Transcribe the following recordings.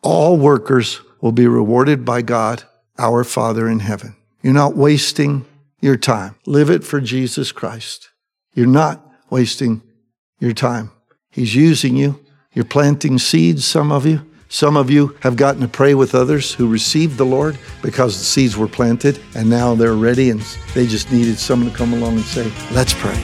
All workers will be rewarded by God, our Father in heaven. You're not wasting your time. Live it for Jesus Christ. You're not wasting your time. He's using you. You're planting seeds, some of you. Some of you have gotten to pray with others who received the Lord because the seeds were planted, and now they're ready, and they just needed someone to come along and say, let's pray.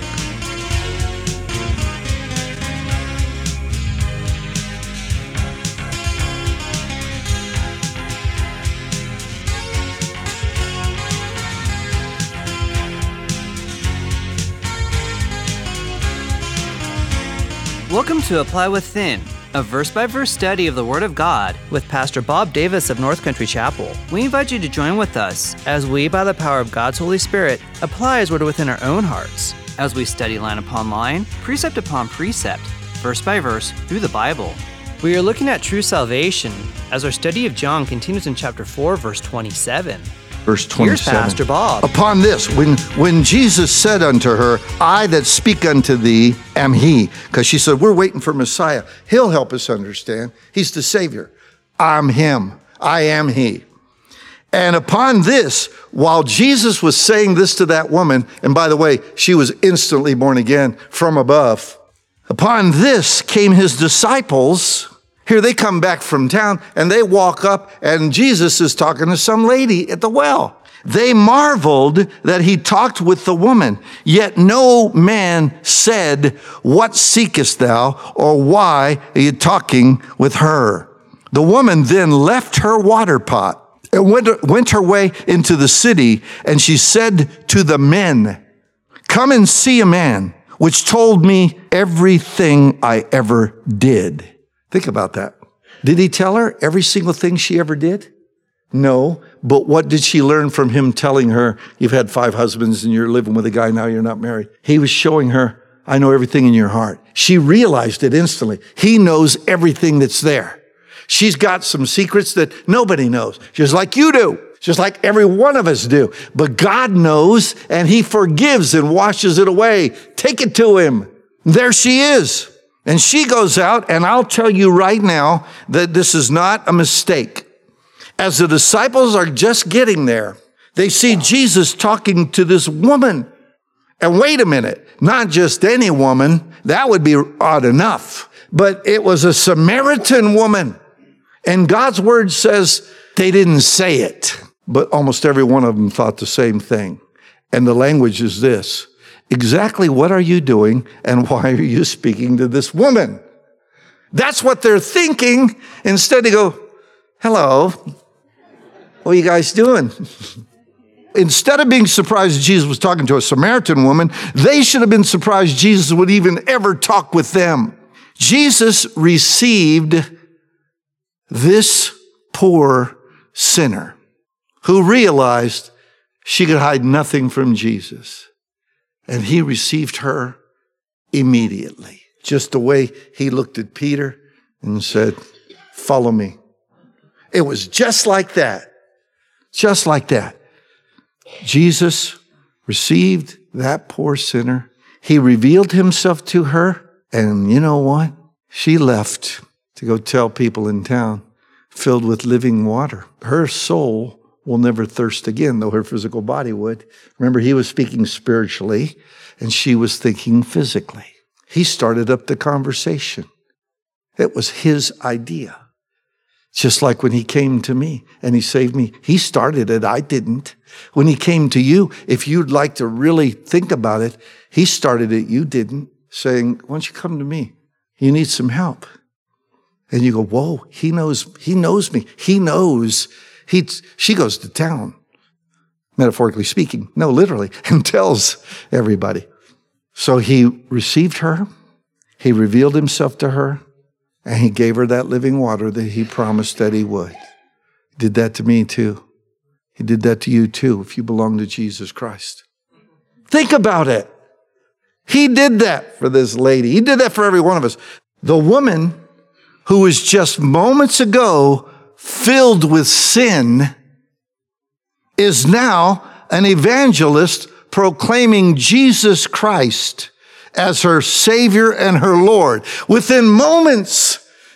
Welcome to Apply Within, a verse-by-verse study of the Word of God with Pastor Bob Davis of North Country Chapel. We invite you to join with us as we, by the power of God's Holy Spirit, apply His Word within our own hearts, as we study line upon line, precept upon precept, verse by verse, through the Bible. We are looking at true salvation as our study of John continues in chapter 4, verse 27. Verse 27. Here's Pastor Bob. Upon this, when Jesus said unto her, I that speak unto thee am he. Because she said, we're waiting for Messiah. He'll help us understand. He's the Savior. I'm him. I am he. And upon this, while Jesus was saying this to that woman, and by the way, she was instantly born again from above. Upon this came his disciples. Here they come back from town and they walk up and Jesus is talking to some lady at the well. They marveled that he talked with the woman, yet no man said, what seekest thou, or why are you talking with her? The woman then left her water pot and went her way into the city, and she said to the men, come and see a man which told me everything I ever did. Think about that. Did he tell her every single thing she ever did? No. But what did she learn from him telling her, you've had 5 husbands and you're living with a guy now you're not married? He was showing her, I know everything in your heart. She realized it instantly. He knows everything that's there. She's got some secrets that nobody knows, just like you do, just like every one of us do. But God knows, and he forgives and washes it away. Take it to him. There she is. And she goes out, and I'll tell you right now that this is not a mistake. As the disciples are just getting there, they see Jesus talking to this woman. And wait a minute, not just any woman, that would be odd enough, but it was a Samaritan woman. And God's word says they didn't say it, but almost every one of them thought the same thing. And the language is this. Exactly what are you doing and why are you speaking to this woman? That's what they're thinking. Instead they go, hello, what are you guys doing? Instead of being surprised Jesus was talking to a Samaritan woman, they should have been surprised Jesus would even ever talk with them. Jesus received this poor sinner who realized she could hide nothing from Jesus. And he received her immediately. Just the way he looked at Peter and said, follow me. It was just like that. Just like that. Jesus received that poor sinner. He revealed himself to her. And you know what? She left to go tell people in town filled with living water. Her soul will never thirst again, though her physical body would. Remember, he was speaking spiritually, and she was thinking physically. He started up the conversation. It was his idea. Just like when he came to me and he saved me. He started it, I didn't. When he came to you, if you'd like to really think about it, he started it, you didn't, saying, why don't you come to me? You need some help. And you go, whoa, he knows me. He knows. She goes to town, metaphorically speaking, no, literally, and tells everybody. So he received her, he revealed himself to her, and he gave her that living water that he promised that he would. He did that to me too. He did that to you too, if you belong to Jesus Christ. Think about it. He did that for this lady. He did that for every one of us. The woman who was just moments ago filled with sin is now an evangelist proclaiming Jesus Christ as her Savior and her Lord. Within moments,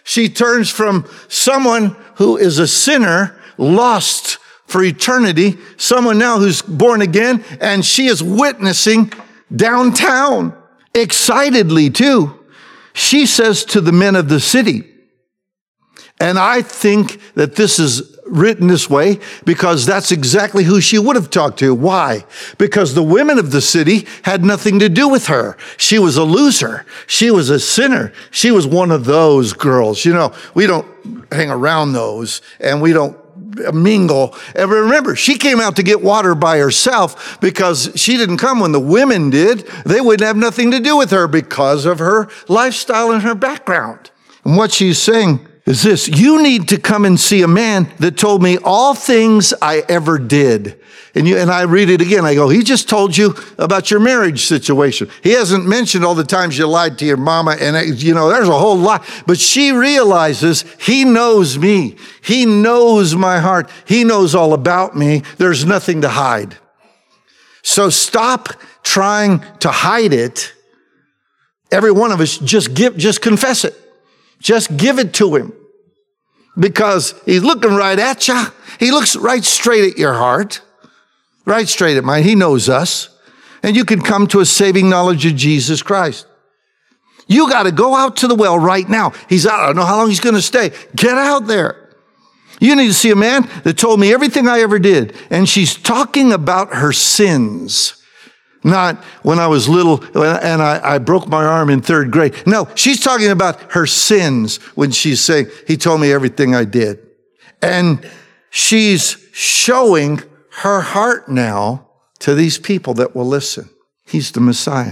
She turns from someone who is a sinner, lost for eternity, someone now who's born again, and she is witnessing downtown, excitedly too. She says to the men of the city, and I think that this is written this way because that's exactly who she would have talked to. Why? Because the women of the city had nothing to do with her. She was a loser. She was a sinner. She was one of those girls. You know, we don't hang around those and we don't mingle. And remember, she came out to get water by herself because she didn't come when the women did. They would have nothing to do with her because of her lifestyle and her background. And what she's saying is this: you need to come and see a man that told me all things I ever did. And I read it again. I go, he just told you about your marriage situation. He hasn't mentioned all the times you lied to your mama. And, you know, there's a whole lot. But she realizes he knows me. He knows my heart. He knows all about me. There's nothing to hide. So stop trying to hide it. Every one of us, just confess it. Just give it to him. Because he's looking right at you. He looks right straight at your heart. Right straight at mine. He knows us. And you can come to a saving knowledge of Jesus Christ. You got to go out to the well right now. He's out. I don't know how long he's going to stay. Get out there. You need to see a man that told me everything I ever did. And she's talking about her sins. Not when I was little and I broke my arm in 3rd grade. No, she's talking about her sins when she's saying, he told me everything I did. And she's showing her heart now to these people that will listen. He's the Messiah.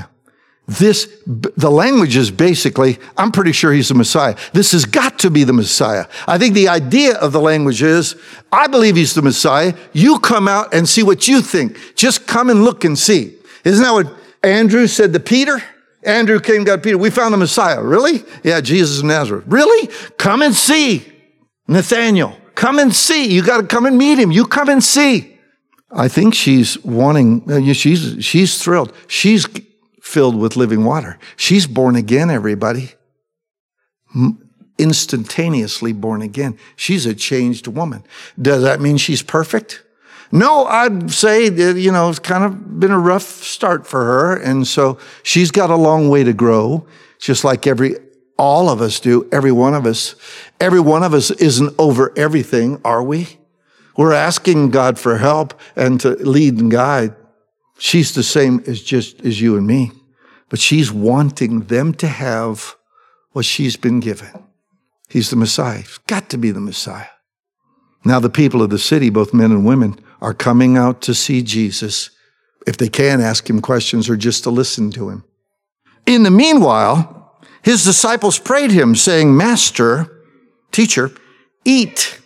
The language is basically, I'm pretty sure he's the Messiah. This has got to be the Messiah. I think the idea of the language is, I believe he's the Messiah. You come out and see what you think. Just come and look and see. Isn't that what Andrew said to Peter? Andrew came and got Peter. We found the Messiah. Really? Yeah, Jesus of Nazareth. Really? Come and see. Nathaniel, come and see. You got to come and meet him. You come and see. I think she's wanting, she's thrilled. She's filled with living water. She's born again, everybody. Instantaneously born again. She's a changed woman. Does that mean she's perfect? No, I'd say that, it's kind of been a rough start for her. And so she's got a long way to grow, just like all of us do, every one of us. Every one of us isn't over everything, are we? We're asking God for help and to lead and guide. She's the same as you and me, but she's wanting them to have what she's been given. He's the Messiah. He's got to be the Messiah. Now the people of the city, both men and women, are coming out to see Jesus. If they can, ask him questions or just to listen to him. In the meanwhile, his disciples prayed him, saying, Master, teacher, eat.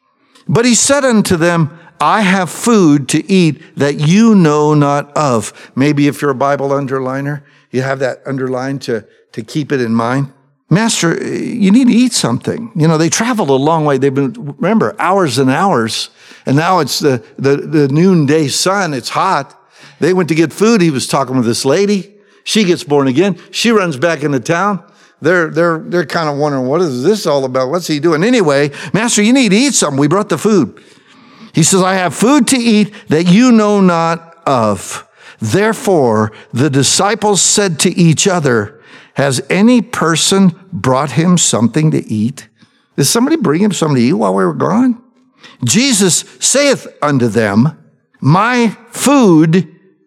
But he said unto them, I have food to eat that you know not of. Maybe if you're a Bible underliner, you have that underlined to keep it in mind. Master, you need to eat something. They traveled a long way. They've been, remember, hours and hours. And now it's the noonday sun. It's hot. They went to get food. He was talking with this lady. She gets born again. She runs back into town. They're kind of wondering, what is this all about? What's he doing? Anyway, Master, you need to eat something. We brought the food. He says, I have food to eat that you know not of. Therefore, the disciples said to each other, has any person brought him something to eat? Did somebody bring him something to eat while we were gone? Jesus saith unto them, my food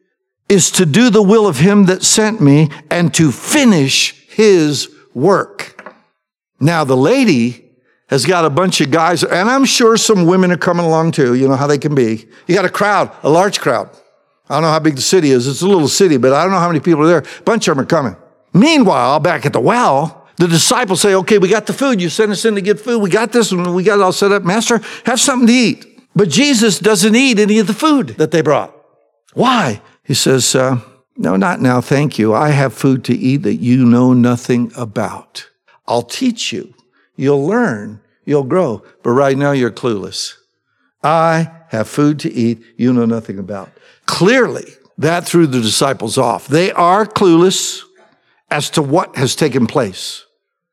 is to do the will of him that sent me and to finish his work. Now the lady has got a bunch of guys, and I'm sure some women are coming along too. You know how they can be. You got a crowd, a large crowd. I don't know how big the city is. It's a little city, but I don't know how many people are there. A bunch of them are coming. Meanwhile, back at the well, the disciples say, okay, we got the food. You sent us in to get food. We got this and we got it all set up. Master, have something to eat. But Jesus doesn't eat any of the food that they brought. Why? He says, no, not now. Thank you. I have food to eat that you know nothing about. I'll teach you. You'll learn. You'll grow. But right now you're clueless. I have food to eat you know nothing about. Clearly, that threw the disciples off. They are clueless as to what has taken place.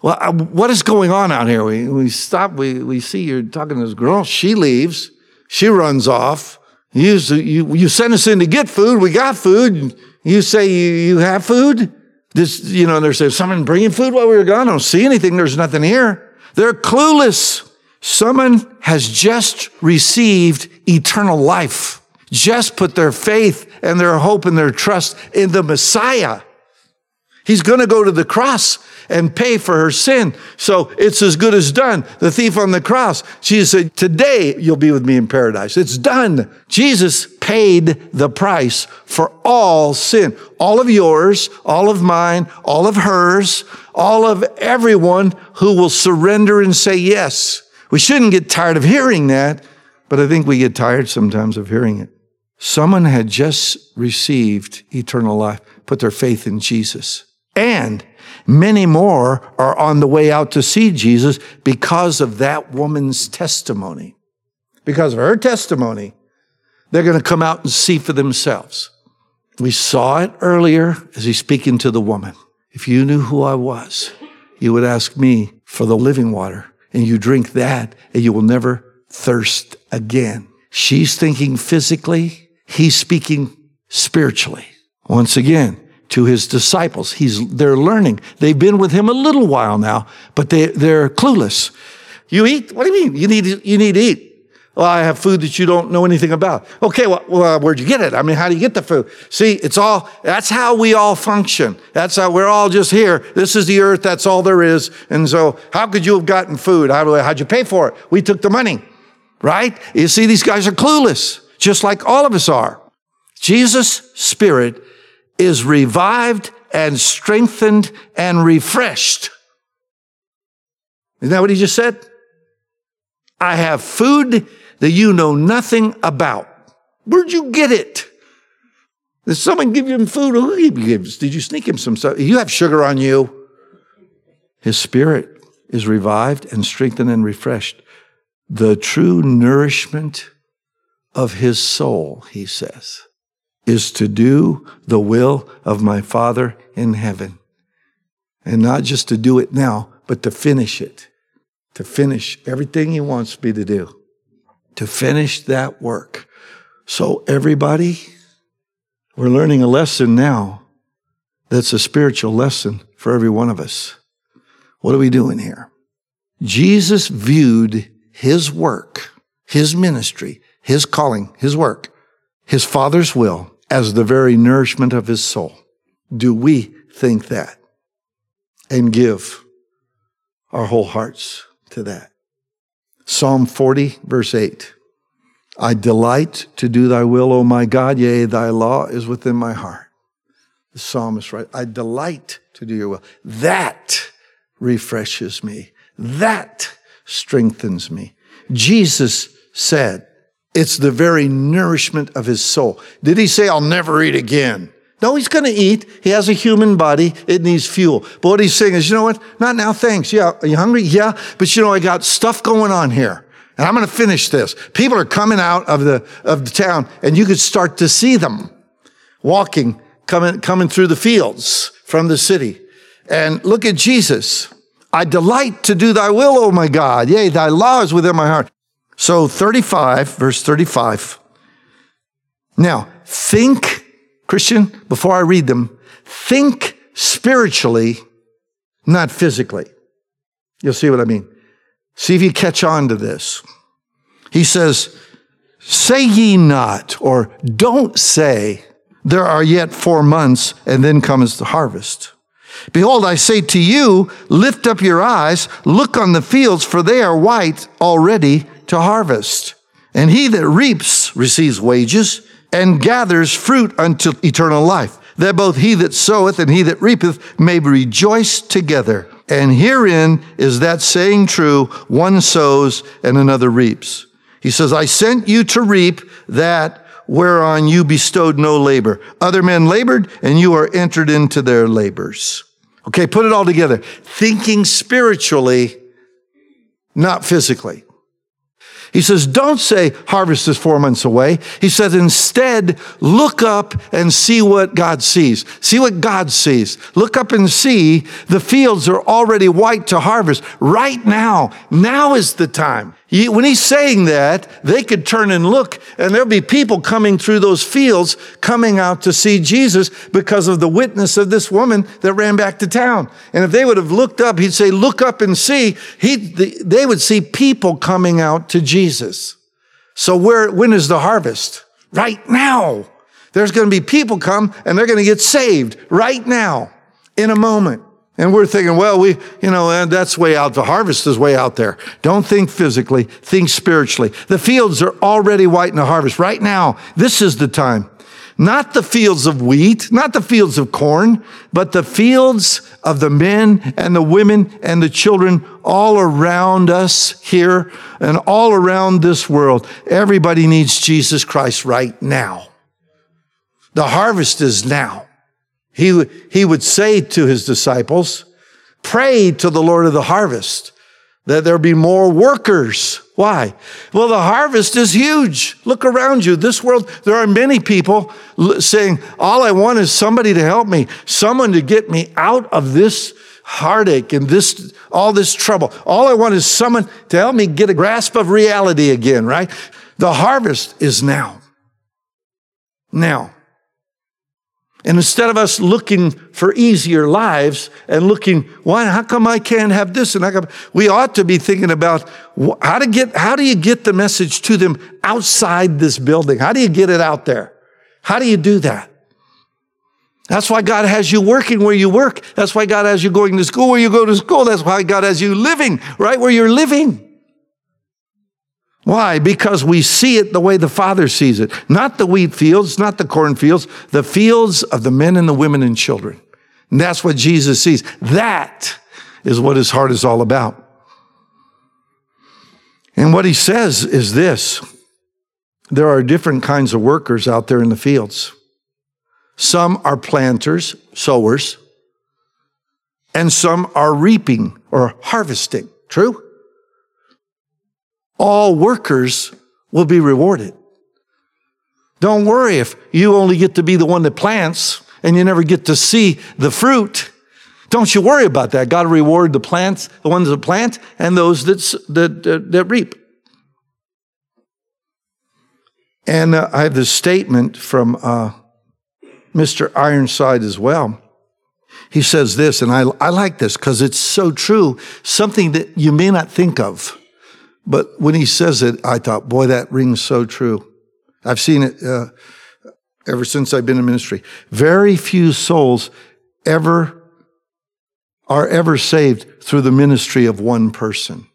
well, what is going on out here? We stop, we see you're talking to this girl. She leaves. She runs off. You sent us in to get food. We got food. You say you have food? They're saying, someone bringing food while we were gone? I don't see anything. There's nothing here. They're clueless. Someone has just received eternal life. Just put their faith and their hope and their trust in the Messiah. He's going to go to the cross and pay for her sin. So it's as good as done. The thief on the cross, Jesus said, today you'll be with me in paradise. It's done. Jesus paid the price for all sin. All of yours, all of mine, all of hers, all of everyone who will surrender and say yes. We shouldn't get tired of hearing that, but I think we get tired sometimes of hearing it. Someone had just received eternal life, put their faith in Jesus. And many more are on the way out to see Jesus because of that woman's testimony. Because of her testimony, they're going to come out and see for themselves. We saw it earlier as he's speaking to the woman. If you knew who I was, you would ask me for the living water, and you drink that, and you will never thirst again. She's thinking physically, he's speaking spiritually. Once again, to his disciples. They're learning. They've been with him a little while now, but they're clueless. You eat? What do you mean? You need to eat. Well, I have food that you don't know anything about. Okay, well, where'd you get it? I mean, how do you get the food? See, that's how we all function. That's how we're all just here. This is the earth. That's all there is. And so how could you have gotten food? How'd you pay for it? We took the money, right? You see, these guys are clueless, just like all of us are. Jesus' Spirit is revived and strengthened and refreshed. Isn't that what he just said? I have food that you know nothing about. Where'd you get it? Did someone give you food? Who gave you? Did you sneak him some stuff? You have sugar on you. His Spirit is revived and strengthened and refreshed. The true nourishment of his soul, he says, is to do the will of my Father in heaven. And not just to do it now, but to finish it. To finish everything he wants me to do. To finish that work. So everybody, we're learning a lesson now that's a spiritual lesson for every one of us. What are we doing here? Jesus viewed his work, his ministry, his calling, his work, his Father's will, as the very nourishment of his soul. Do we think that and give our whole hearts to that? Psalm 40, verse 8. I delight to do thy will, O my God, yea, thy law is within my heart. The psalmist writes, I delight to do your will. That refreshes me. That strengthens me. Jesus said, it's the very nourishment of his soul. Did he say, I'll never eat again? No, he's going to eat. He has a human body. It needs fuel. But what he's saying is, you know what? Not now, thanks. Yeah, are you hungry? Yeah. But I got stuff going on here. And I'm going to finish this. People are coming out of the town, and you could start to see them walking, coming through the fields from the city. And look at Jesus. I delight to do thy will, O my God. Yea, thy law is within my heart. So 35, verse 35. Now, think, Christian, before I read them, think spiritually, not physically. You'll see what I mean. See if you catch on to this. He says, say ye not, or don't say, there are yet 4 months, and then comes the harvest. Behold, I say to you, lift up your eyes, look on the fields, for they are white already to harvest. And he that reaps receives wages and gathers fruit unto eternal life, that both he that soweth and he that reapeth may rejoice together. And herein is that saying true, one sows and another reaps. He says, I sent you to reap that whereon you bestowed no labor. Other men labored, and you are entered into their labors. Okay, put it all together. Thinking spiritually, not physically. He says, don't say harvest is 4 months away. He says, instead, look up and see what God sees. See what God sees. Look up and see the fields are already white to harvest right now. Now is the time. When he's saying that, they could turn and look, and there'll be people coming through those fields, coming out to see Jesus because of the witness of this woman that ran back to town. And if they would have looked up, he'd say, look up and see. They would see people coming out to Jesus. So when is the harvest? Right now. There's going to be people come, and they're going to get saved right now, in a moment. And we're thinking, well, that's way out. The harvest is way out there. Don't think physically, think spiritually. The fields are already white in the harvest. Right now, this is the time. Not the fields of wheat, not the fields of corn, but the fields of the men and the women and the children all around us here and all around this world. Everybody needs Jesus Christ right now. The harvest is now. He would say to his disciples, pray to the Lord of the harvest that there be more workers. Why? Well, the harvest is huge. Look around you. This world, there are many people saying, all I want is somebody to help me, someone to get me out of this heartache and all this trouble. All I want is someone to help me get a grasp of reality again, right? The harvest is now. Now. And instead of us looking for easier lives and looking, how come I can't have this? And we ought to be thinking about how do you get the message to them outside this building? How do you get it out there? How do you do that? That's why God has you working where you work. That's why God has you going to school where you go to school. That's why God has you living right where you're living. Why? Because we see it the way the Father sees it. Not the wheat fields, not the corn fields, the fields of the men and the women and children. And that's what Jesus sees. That is what his heart is all about. And what he says is this: there are different kinds of workers out there in the fields. Some are planters, sowers, and some are reaping or harvesting. True? All workers will be rewarded. Don't worry if you only get to be the one that plants and you never get to see the fruit. Don't you worry about that. God will reward the plants, the ones that plant, and those that reap. And I have this statement from Mr. Ironside as well. He says this, and I like this because it's so true, something that you may not think of. But when he says it, I thought, boy, that rings so true. I've seen it ever since I've been in ministry. Very few souls are ever saved through the ministry of one person.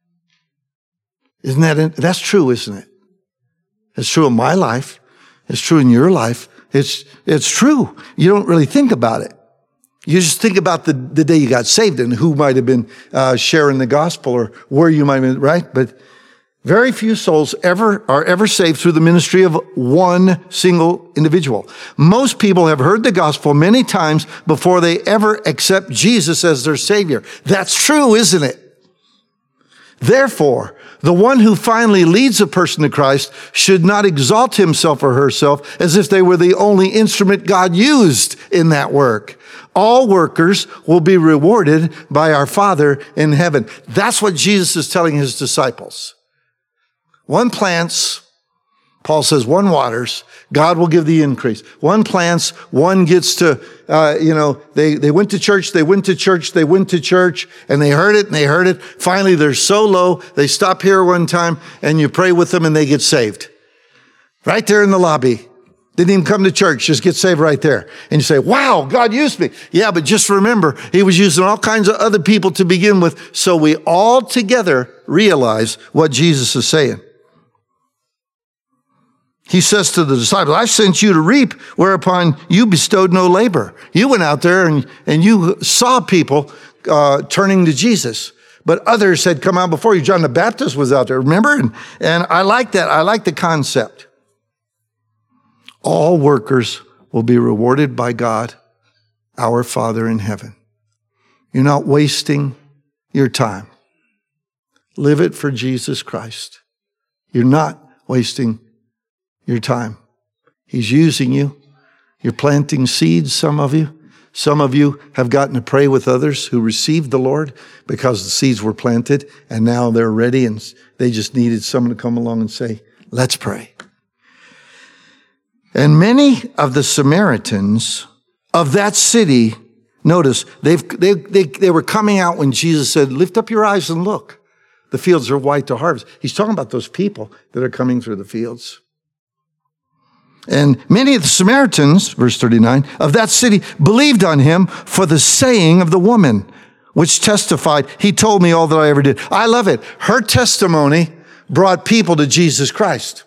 That's true, isn't it? It's true in my life. It's true in your life. It's true. You don't really think about it. You just think about the day you got saved and who might have been sharing the gospel or where you might have been, right? But very few souls are ever saved through the ministry of one single individual. Most people have heard the gospel many times before they ever accept Jesus as their Savior. That's true, isn't it? Therefore, the one who finally leads a person to Christ should not exalt himself or herself as if they were the only instrument God used in that work. All workers will be rewarded by our Father in heaven. That's what Jesus is telling his disciples. One plants, Paul says, one waters, God will give the increase. One plants, one gets to, they went to church, and they heard it. Finally, they're so low, they stop here one time, and you pray with them, and they get saved. Right there in the lobby. Didn't even come to church, just get saved right there. And you say, wow, God used me. Yeah, but just remember, he was using all kinds of other people to begin with, so we all together realize what Jesus is saying. He says to the disciples, I sent you to reap, whereupon you bestowed no labor. You went out there and you saw people turning to Jesus. But others had come out before you. John the Baptist was out there, remember? And I like that. I like the concept. All workers will be rewarded by God, our Father in heaven. You're not wasting your time. Live it for Jesus Christ. You're not wasting your time. He's using you. You're planting seeds, some of you. Some of you have gotten to pray with others who received the Lord because the seeds were planted, and now they're ready, and they just needed someone to come along and say, let's pray. And many of the Samaritans of that city, notice, they were coming out when Jesus said, lift up your eyes and look. The fields are white to harvest. He's talking about those people that are coming through the fields. And many of the Samaritans, verse 39, of that city believed on him for the saying of the woman, which testified, he told me all that I ever did. I love it. Her testimony brought people to Jesus Christ.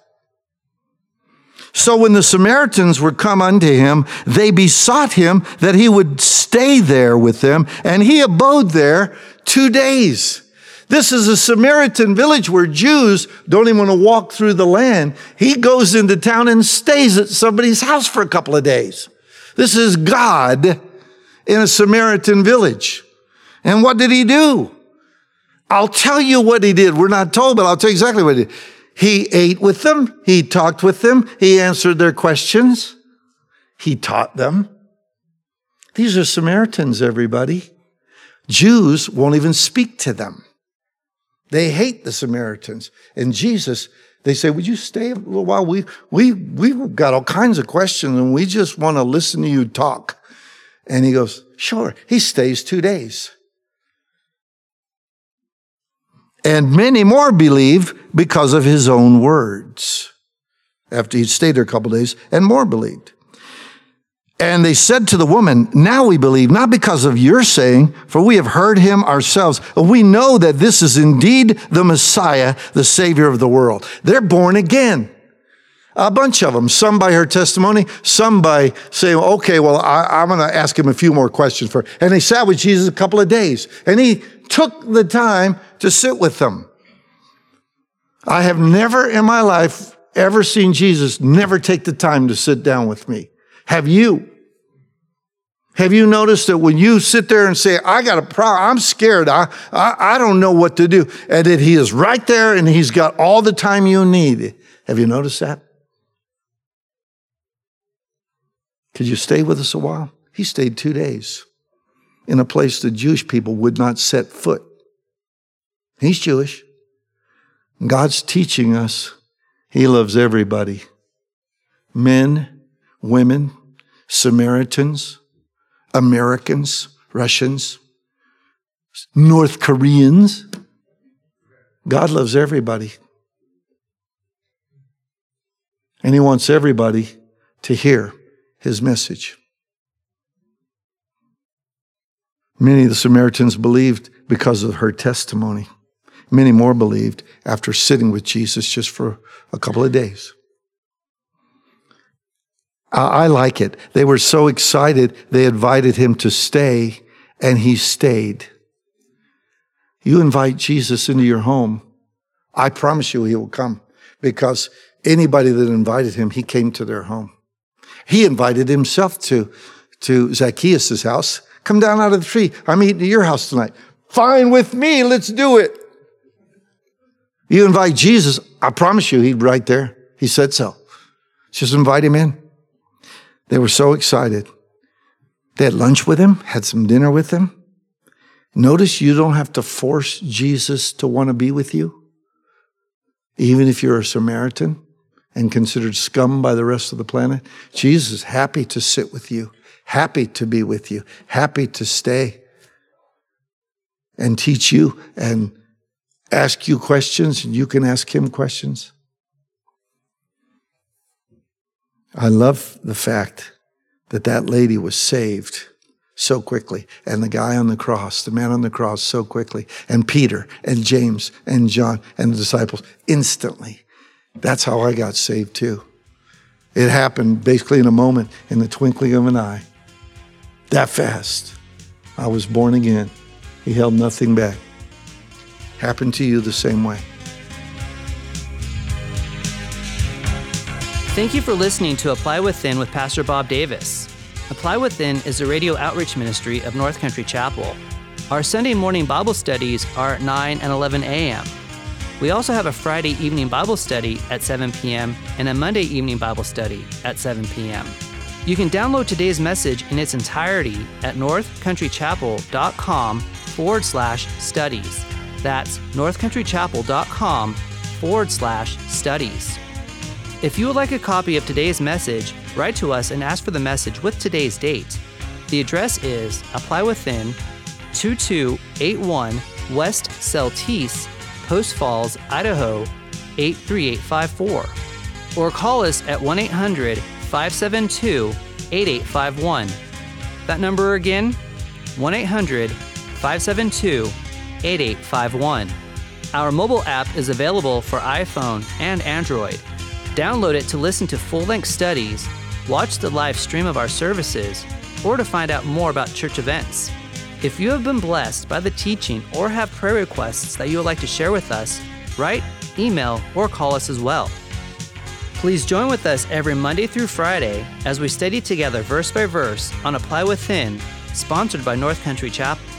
So when the Samaritans were come unto him, they besought him that he would stay there with them, and he abode there 2 days. This is a Samaritan village where Jews don't even want to walk through the land. He goes into town and stays at somebody's house for a couple of days. This is God in a Samaritan village. And what did he do? I'll tell you what he did. We're not told, but I'll tell you exactly what he did. He ate with them. He talked with them. He answered their questions. He taught them. These are Samaritans, everybody. Jews won't even speak to them. They hate the Samaritans. And Jesus, they say, would you stay a little while? We've got all kinds of questions and we just want to listen to you talk. And he goes, sure. He stays 2 days. And many more believed because of his own words. After he'd stayed there a couple of days, and more believed. And they said to the woman, now we believe, not because of your saying, for we have heard him ourselves. We know that this is indeed the Messiah, the Savior of the world. They're born again. A bunch of them, some by her testimony, some by saying, okay, well, I'm going to ask him a few more questions first. And they sat with Jesus a couple of days. And he took the time to sit with them. I have never in my life ever seen Jesus never take the time to sit down with me. Have you? Have you noticed that when you sit there and say, I got a problem, I'm scared, I don't know what to do, and that he is right there and he's got all the time you need. Have you noticed that? Could you stay with us a while? He stayed 2 days in a place the Jewish people would not set foot. He's Jewish. God's teaching us he loves everybody. Men, women, Samaritans, Americans, Russians, North Koreans. God loves everybody. And he wants everybody to hear his message. Many of the Samaritans believed because of her testimony. Many more believed after sitting with Jesus just for a couple of days. I like it. They were so excited, they invited him to stay, and he stayed. You invite Jesus into your home, I promise you he will come, because anybody that invited him, he came to their home. He invited himself to Zacchaeus' house. Come down out of the tree. I'm eating at your house tonight. Fine with me. Let's do it. You invite Jesus, I promise you, he's right there. He said so. Just invite him in. They were so excited. They had lunch with him, had some dinner with him. Notice you don't have to force Jesus to want to be with you, even if you're a Samaritan and considered scum by the rest of the planet. Jesus is happy to sit with you, happy to be with you, happy to stay and teach you and ask you questions, and you can ask him questions. I love the fact that that lady was saved so quickly, and the guy on the cross, the man on the cross, so quickly, and Peter and James and John and the disciples instantly. That's how I got saved too. It happened basically in a moment, in the twinkling of an eye. That fast, I was born again. He held nothing back. Happened to you the same way. Thank you for listening to Apply Within with Pastor Bob Davis. Apply Within is a radio outreach ministry of North Country Chapel. Our Sunday morning Bible studies are at 9 and 11 a.m. We also have a Friday evening Bible study at 7 p.m. and a Monday evening Bible study at 7 p.m. You can download today's message in its entirety at northcountrychapel.com/studies. That's northcountrychapel.com/studies. If you would like a copy of today's message, write to us and ask for the message with today's date. The address is Apply Within, 2281 West Celtice, Post Falls, Idaho, 83854. Or call us at 1-800-572-8851. That number again, 1-800-572-8851. Our mobile app is available for iPhone and Android. Download it to listen to full-length studies, watch the live stream of our services, or to find out more about church events. If you have been blessed by the teaching or have prayer requests that you would like to share with us, write, email, or call us as well. Please join with us every Monday through Friday as we study together verse by verse on Apply Within, sponsored by North Country Chapel.